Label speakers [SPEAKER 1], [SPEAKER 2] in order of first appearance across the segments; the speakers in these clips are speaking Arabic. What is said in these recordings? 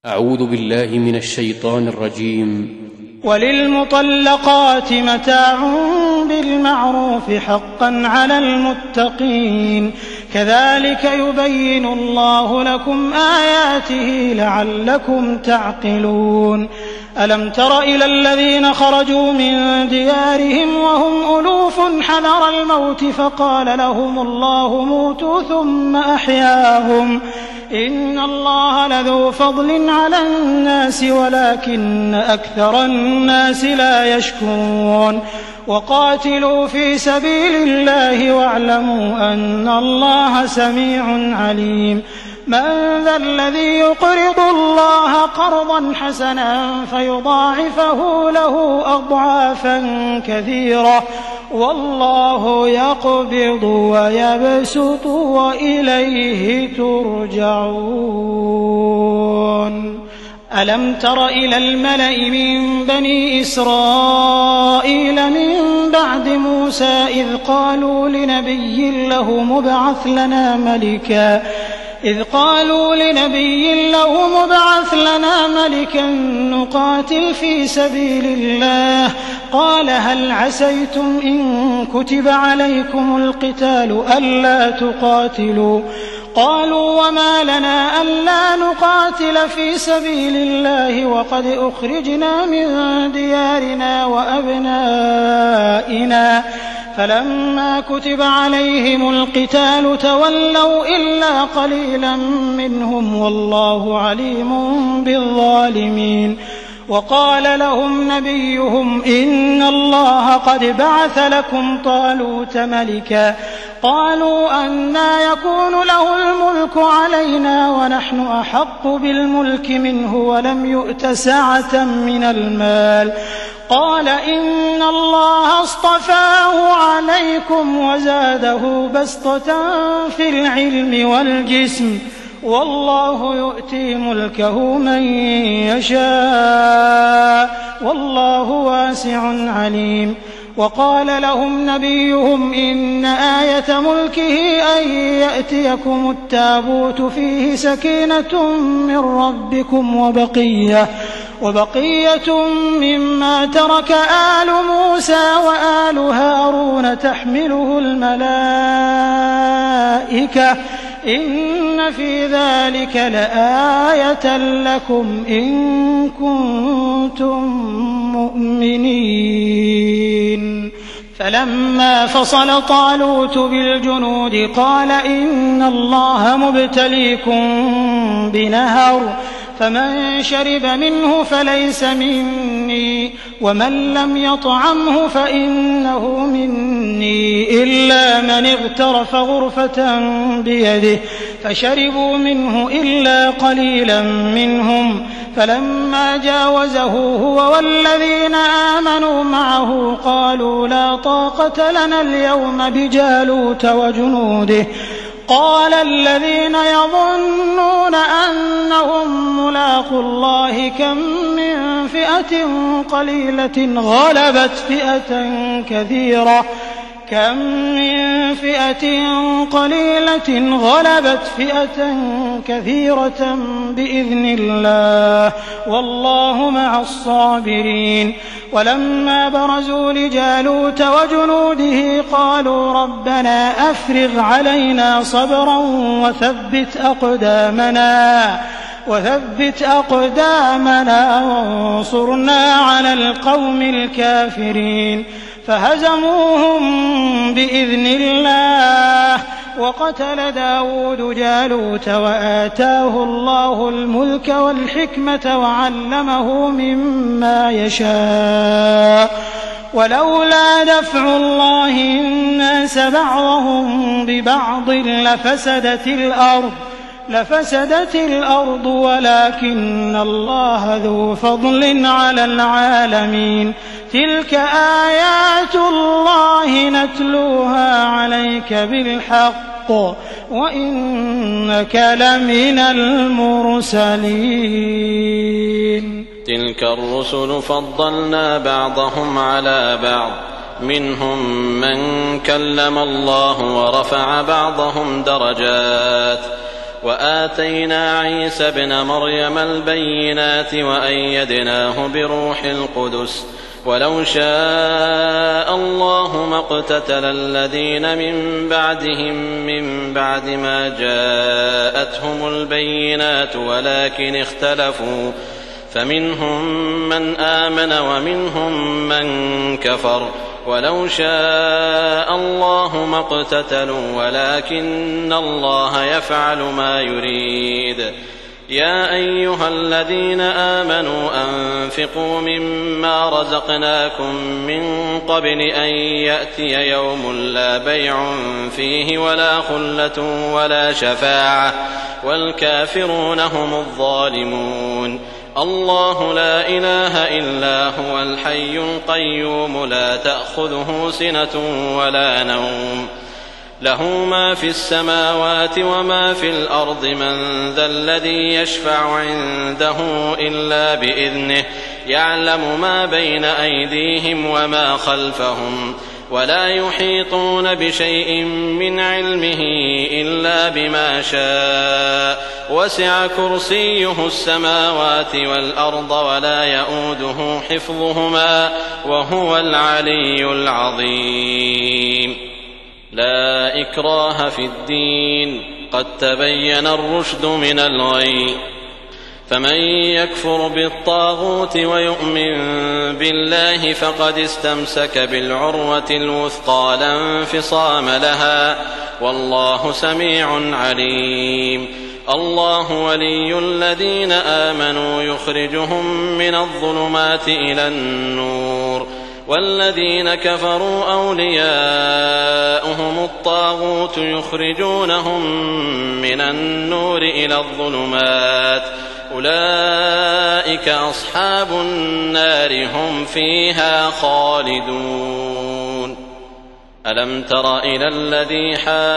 [SPEAKER 1] أعوذ بالله من الشيطان الرجيم.
[SPEAKER 2] وللمطلقات متاع بالمعروف حقا على المتقين كذلك يبين الله لكم آياته لعلكم تعقلون. ألم تر إلى الذين خرجوا من ديارهم وهم ألوف حذر الموت فقال لهم الله موتوا ثم أحياهم إن الله لذو فضل على الناس ولكن أكثر الناس لا يشكرون. وقاتلوا في سبيل الله واعلموا أن الله سميع عليم. من ذا الذي يقرض الله قرضا حسنا فيضاعفه له أضعافا كثيرة والله يقبض ويبسط وإليه ترجعون. ألم تر إلى الملأ من بني إسرائيل من بعد موسى إذ قالوا لنبي له مبعث لنا ملكا نقاتل في سبيل الله قال هل عسيتم إن كتب عليكم القتال ألا تقاتلوا قالوا وما لنا ألا نقاتل في سبيل الله وقد أخرجنا من ديارنا وأبنائنا فلما كتب عليهم القتال تولوا إلا قليلا منهم والله عليم بالظالمين. وقال لهم نبيهم إن الله قد بعث لكم طالوت ملكا قالوا أنى يكون له الملك علينا ونحن أحق بالملك منه ولم يؤت سعة من المال قال إن الله اصطفاه عليكم وزاده بسطة في العلم والجسم والله يؤتي ملكه من يشاء والله واسع عليم. وقال لهم نبيهم إن آية ملكه أن يأتيكم التابوت فيه سكينة من ربكم وبقية مما ترك آل موسى وآل هارون تحمله الملائكة إن في ذلك لآية لكم إن كنتم مؤمنين. فلما فصل طالوت بالجنود قال إن الله مبتليكم بنهر فمن شرب منه فليس مني ومن لم يطعمه فإنه مني إلا من اغترف غرفة بيده فشربوا منه إلا قليلا منهم فلما جاوزه هو والذين آمنوا معه قالوا لا طاقة لنا اليوم بجالوت وجنوده قال الذين يظنون أنهم ملاقو الله كم من فئة قليلة غلبت فئة كثيرة بإذن الله والله مع الصابرين. ولما برزوا لجالوت وجنوده قالوا ربنا أفرغ علينا صبرا وثبت أقدامنا وانصرنا على القوم الكافرين. فهزموهم بإذن الله وقتل داود جالوت وآتاه الله الملك والحكمة وعلمه مما يشاء ولولا دفع الله الناس بعضهم ببعض لفسدت الأرض ولكن الله ذو فضل على العالمين. تلك آيات الله نتلوها عليك بالحق وإنك لمن المرسلين.
[SPEAKER 3] تلك الرسل فضلنا بعضهم على بعض منهم من كلم الله ورفع بعضهم درجات وآتينا عيسى ابن مريم البينات وأيدناه بروح القدس ولو شاء الله ما اقتتل الذين من بعدهم من بعد ما جاءتهم البينات ولكن اختلفوا فمنهم من آمن ومنهم من كفر ولو شاء الله ما اقتتلوا ولكن الله يفعل ما يريد. يا أيها الذين آمنوا أنفقوا مما رزقناكم من قبل أن يأتي يوم لا بيع فيه ولا خلة ولا شفاعة والكافرون هم الظالمون. الله لا إله إلا هو الحي القيوم لا تأخذه سنة ولا نوم له ما في السماوات وما في الأرض من ذا الذي يشفع عنده إلا بإذنه يعلم ما بين أيديهم وما خلفهم ولا يحيطون بشيء من علمه إلا بما شاء وسع كرسيه السماوات والأرض ولا يؤوده حفظهما وهو العلي العظيم. لا إكراه في الدين قد تبين الرشد من الغي فمن يكفر بالطاغوت ويؤمن بالله فقد استمسك بالعروة الوثقى لا انفصام لها والله سميع عليم. الله ولي الذين آمنوا يخرجهم من الظلمات إلى النور والذين كفروا أولياؤهم الطاغوت يخرجونهم من النور إلى الظلمات أولئك أصحاب النار هم فيها خالدون. ألم تر إلى الذي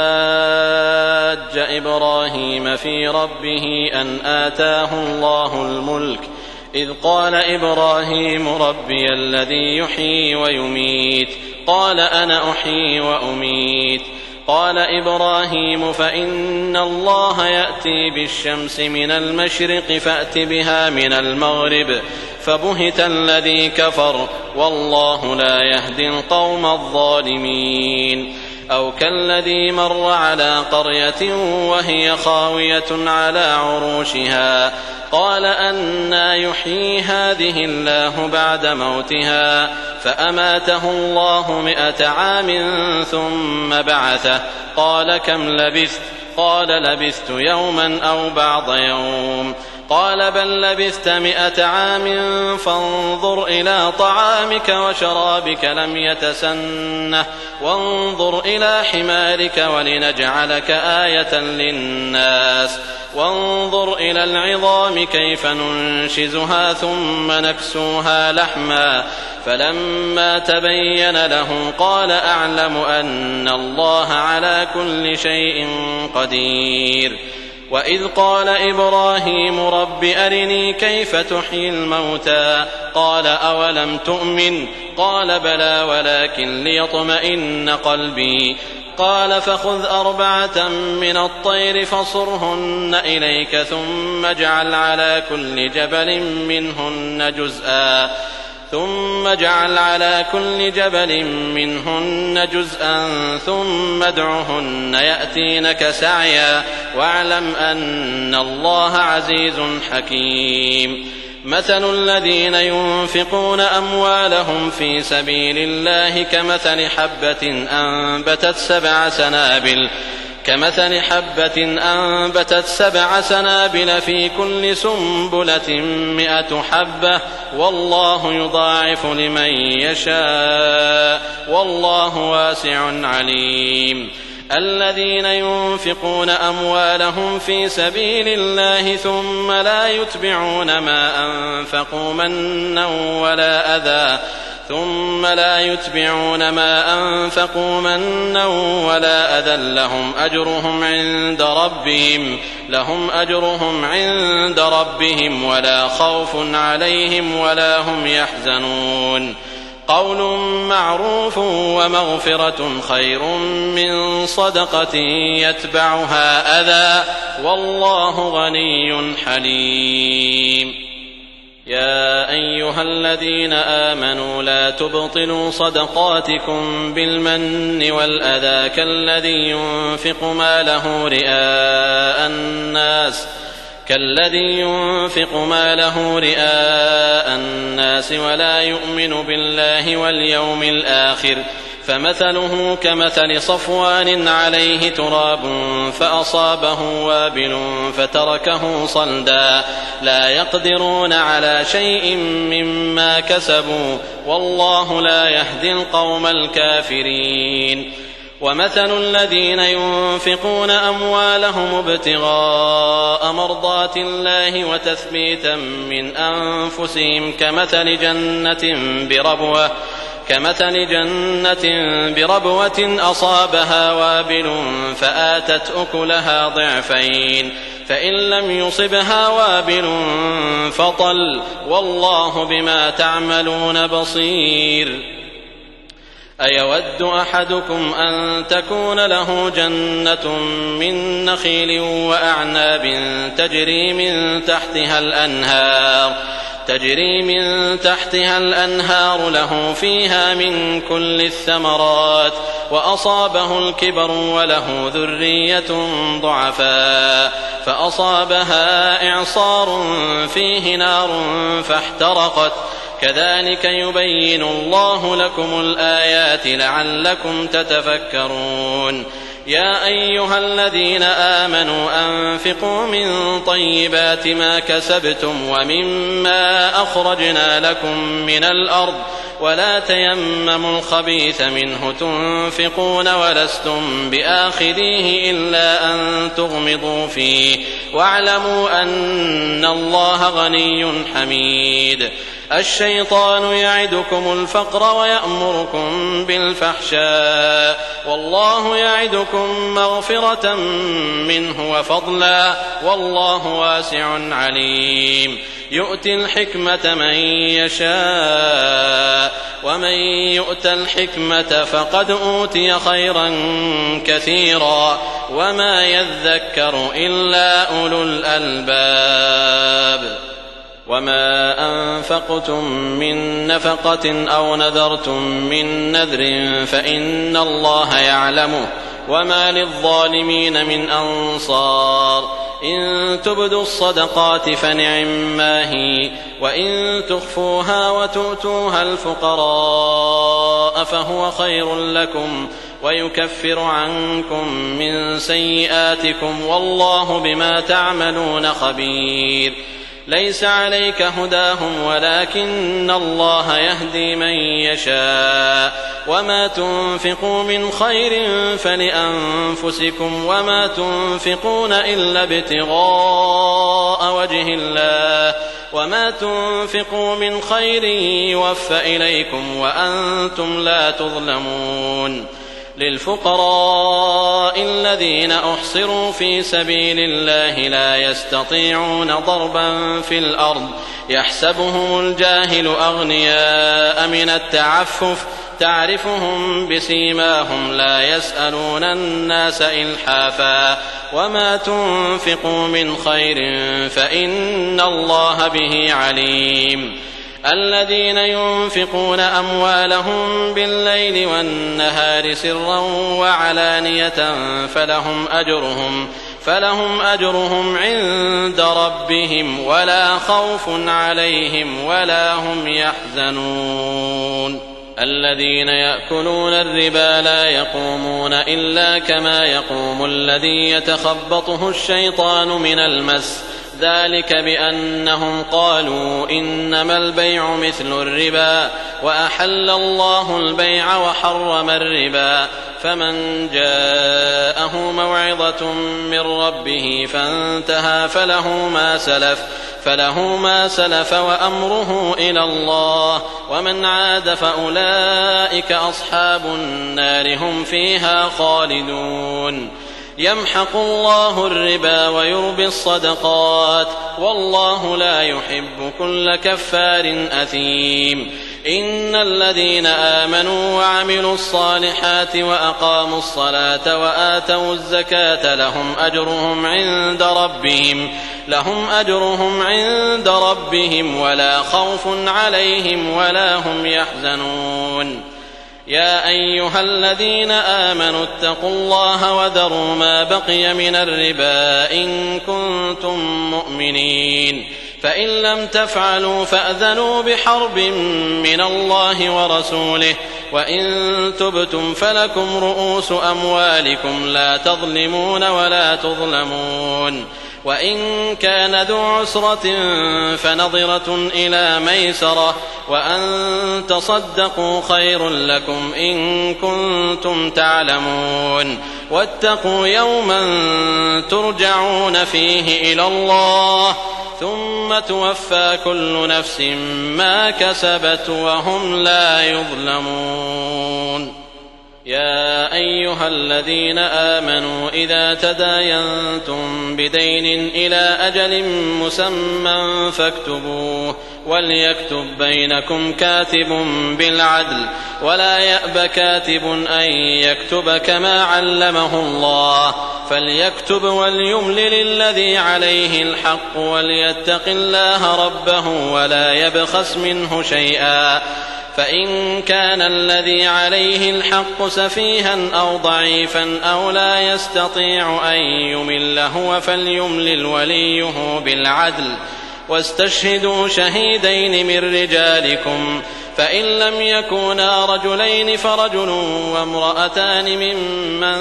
[SPEAKER 3] حاج إبراهيم في ربه أن آتاه الله الملك إذ قال إبراهيم ربي الذي يحيي ويميت قال أنا أحيي وأميت قال إبراهيم فإن الله يأتي بالشمس من المشرق فأت بها من المغرب فبهت الذي كفر والله لا يهدي القوم الظالمين. أو كالذي مر على قرية وهي خاوية على عروشها قال أنى يحيي هذه الله بعد موتها فأماته الله 100 عام ثم بعثه قال كم لبثت قال لبثت يوما أو بعض يوم قال بل لبثت 100 عام فانظر إلى طعامك وشرابك لم يتسنه وانظر إلى حمارك ولنجعلك آية للناس وانظر إلى العظام كيف ننشزها ثم نكسوها لحما فلما تبين له قال أعلم أن الله على كل شيء قدير. وإذ قال إبراهيم رب أرني كيف تحيي الموتى قال أولم تؤمن قال بلى ولكن ليطمئن قلبي قال فخذ 4 من الطير فصرهن إليك ثم اجعل على كل جبل منهن جزءا ثم ادعهن يأتينك سعيا واعلم أن الله عزيز حكيم. مثل الذين ينفقون أموالهم في سبيل الله كمثل حبة أنبتت 7 سنابل في كل سنبلة 100 حبة والله يضاعف لمن يشاء والله واسع عليم. الذين ينفقون أموالهم في سبيل الله ثم لا يتبعون ما أنفقوا منا ولا أذى لهم أجرهم عند ربهم ولا خوف عليهم ولا هم يحزنون. قول معروف ومغفرة خير من صدقة يتبعها أذى والله غني حليم. يا أيها الذين آمنوا لا تبطلوا صدقاتكم بالمن والأذى كالذي ينفق ماله رئاء الناس ولا يؤمن بالله واليوم الآخر فمثله كمثل صفوان عليه تراب فأصابه وابل فتركه صلدا لا يقدرون على شيء مما كسبوا والله لا يهدي القوم الكافرين. ومثل الذين ينفقون أموالهم ابتغاء مرضات الله وتثبيتا من أنفسهم كمثل جنة بربوة أصابها وابل فآتت أكلها ضعفين فإن لم يصبها وابل فطل والله بما تعملون بصير. أيود أحدكم أن تكون له جنة من نخيل وأعناب تجري من تحتها الأنهار له فيها من كل الثمرات وأصابه الكبر وله ذرية ضعفاء فأصابها إعصار فيه نار فاحترقت كذلك يبين الله لكم الآيات لعلكم تتفكرون. يا أيها الذين آمنوا أنفقوا من طيبات ما كسبتم ومما أخرجنا لكم من الأرض ولا تيمموا الخبيث منه تنفقون ولستم بآخذيه إلا أن تغمضوا فيه واعلموا أن الله غني حميد. الشيطان يعدكم الفقر ويأمركم بالفحشاء والله يعدكم مغفرة منه وفضلا والله واسع عليم. يؤتي الحكمة من يشاء ومن يؤت الحكمة فقد أوتي خيرا كثيرا وما يذكر إلا أولو الألباب. وما أنفقتم من نفقة أو نذرتم من نذر فإن الله يعلمه وما للظالمين من أنصار. إن تبدوا الصدقات فنعما هي وإن تخفوها وتؤتوها الفقراء فهو خير لكم ويكفر عنكم من سيئاتكم والله بما تعملون خبير. ليس عليك هداهم ولكن الله يهدي من يشاء وما تنفقوا من خير فلأنفسكم وما تنفقون إلا ابتغاء وجه الله وما تنفقوا من خير يوفى إليكم وأنتم لا تظلمون. للفقراء الذين أحصروا في سبيل الله لا يستطيعون ضربا في الأرض يحسبهم الجاهل أغنياء من التعفف تعرفهم بسيماهم لا يسألون الناس إلحافا وما تنفقوا من خير فإن الله به عليم. الذين ينفقون أموالهم بالليل والنهار سرا وعلانية فلهم أجرهم عند ربهم ولا خوف عليهم ولا هم يحزنون. الذين يأكلون الربا لا يقومون إلا كما يقوم الذي يتخبطه الشيطان من المس ذلك بأنهم قالوا إنما البيع مثل الربا وأحل الله البيع وحرم الربا فمن جاءه موعظة من ربه فانتهى فله ما سلف وأمره إلى الله ومن عاد فأولئك أصحاب النار هم فيها خالدون. يمحق الله الربا ويربي الصدقات والله لا يحب كل كفار أثيم. إن الذين آمنوا وعملوا الصالحات وأقاموا الصلاة وآتوا الزكاة لهم أجرهم عند ربهم ولا خوف عليهم ولا هم يحزنون. يا أيها الذين آمنوا اتقوا الله وذروا ما بقي من الربا إن كنتم مؤمنين، فإن لم تفعلوا فأذنوا بحرب من الله ورسوله، وإن تبتم فلكم رؤوس أموالكم لا تظلمون ولا تظلمون. وإن كان ذو عسرة فنظرة إلى ميسرة، وأن تصدقوا خير لكم إن كنتم تعلمون. واتقوا يوما ترجعون فيه إلى الله ثم توفى كل نفس ما كسبت وهم لا يظلمون. يا أيها الذين آمنوا إذا تداينتم بدين إلى أجل مسمى فاكتبوه، وليكتب بينكم كاتب بالعدل، ولا يأب كاتب أن يكتب كما علمه الله، فليكتب وليملل الذي عليه الحق وليتق الله ربه ولا يبخس منه شيئا، فإن كان الذي عليه الحق سفيها أو ضعيفا أو لا يستطيع أن يمل هو فليملل وليه بالعدل، واستشهدوا شهيدين من رجالكم، فإن لم يكونا رجلين فرجل وامرأتان ممن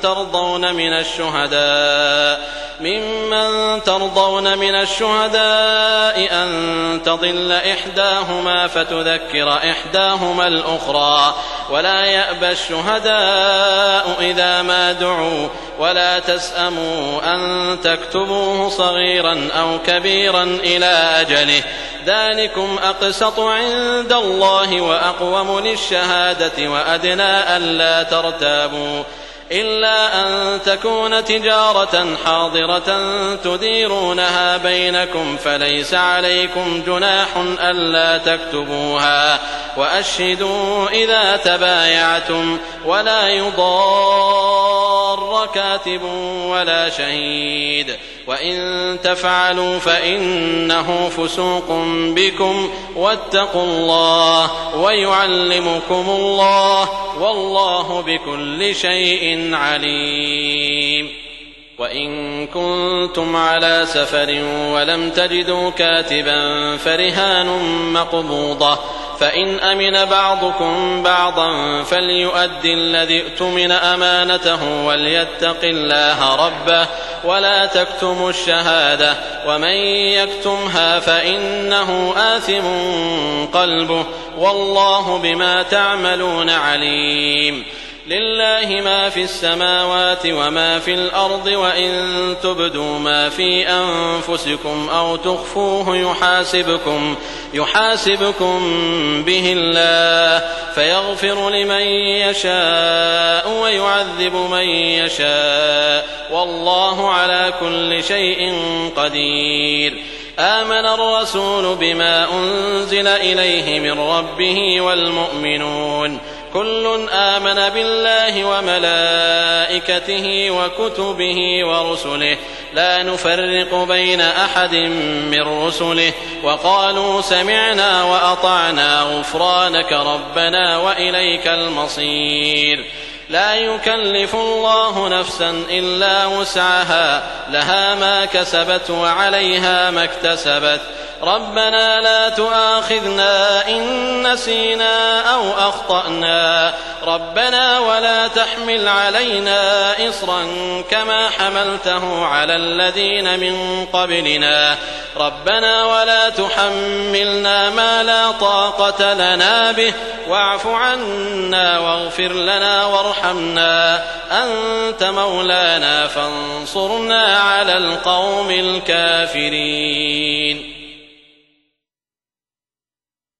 [SPEAKER 3] ترضون من الشهداء أن تضل إحداهما فتذكر إحداهما الأخرى، ولا يأبى الشهداء إذا ما دعوا، ولا تسأموا أن تكتبوه صغيرا أو كبيرا إلى أجله، ذلكم أقسط عند الله وأقوم للشهادة وأدنى ألا ترتابوا، إلا أن تكون تجارة حاضرة تديرونها بينكم فليس عليكم جناح ألا تكتبوها، وأشهدوا إذا تبايعتم، ولا يضار كاتب ولا شهيد، وإن تفعلوا فإنه فسوق بكم، واتقوا الله ويعلمكم الله والله بكل شيء عليم. وإن كنتم على سفر ولم تجدوا كاتبا فرهان مقبوضة، فإن أمن بعضكم بعضا فليؤد الذي اؤتمن أمانته وليتق الله ربه ولا تكتموا الشهادة، ومن يكتمها فإنه آثم قلبه والله بما تعملون عليم. لله ما في السماوات وما في الأرض، وإن تبدوا ما في أنفسكم أو تخفوه يحاسبكم به الله، فيغفر لمن يشاء ويعذب من يشاء، والله على كل شيء قدير. آمن الرسول بما أنزل إليه من ربه والمؤمنون كل آمن بالله وملائكته وكتبه ورسله لا نفرق بين أحد من رسله، وقالوا سمعنا وأطعنا غفرانك ربنا وإليك المصير. لا يكلف الله نفسا إلا وسعها، لها ما كسبت وعليها ما اكتسبت. ربنا لا تؤاخذنا إن نسينا أو أخطأنا، ربنا ولا تحمل علينا إصرا كما حملته على الذين من قبلنا، ربنا ولا تحملنا ما لا طاقة لنا به، واعف عنا واغفر لنا وارحمنا، أنت مولانا فانصرنا على القوم الكافرين.